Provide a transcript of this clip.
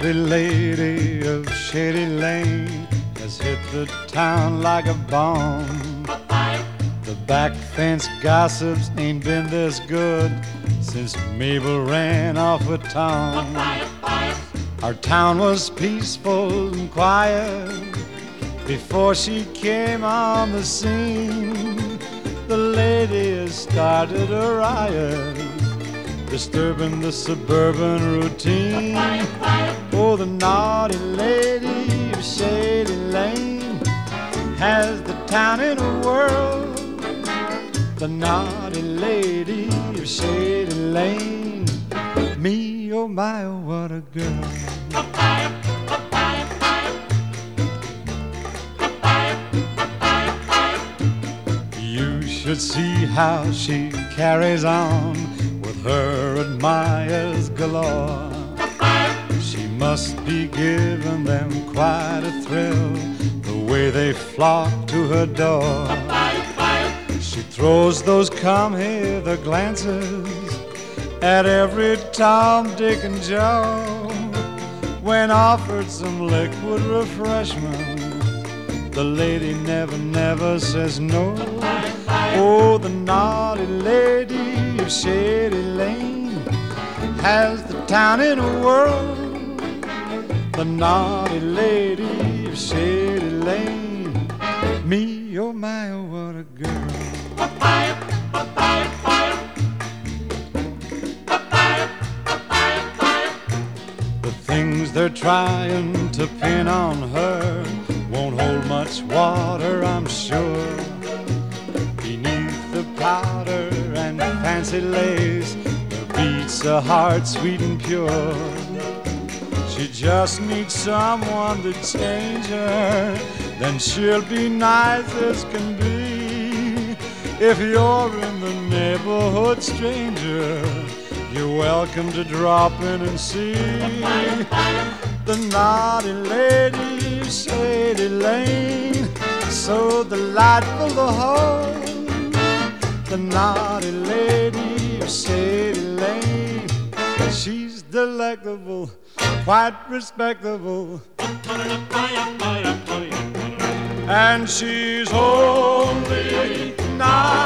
naughty lady of Shady Lane has hit the town like a bomb. The back fence gossips ain't been this good since Mabel ran off with Tom. Our town was peaceful and quiet before she came on the scene. The lady has started a riot, disturbing the suburban routine. Oh, the naughty lady of Shady Lane has the town in a whirl. The naughty lady of Shady Lane, me, oh my, oh what a girl. You should see how she carries on with her admirers galore. She must be giving them quite a thrill, the way they flock to her door. She throws those come-hither glances at every Tom, Dick, and Joe. When offered some liquid refreshment, the lady never, never says no. Oh, the naughty lady of Shady Lane has the town in a whirl. The naughty lady of Shady Lane, me, oh my, oh what a girl. The things they're trying to pin on her won't hold much water, I'm sure. Beneath the powder and fancy lace, there beats a heart sweet and pure. She just needs someone to change her, then she'll be nice as can be. If you're in the neighborhood, stranger, you're welcome to drop in and see the naughty lady of Shady Lane, so delightful to hold. The naughty lady of Shady Lane, she's delectable, quite respectable, and she's only 9.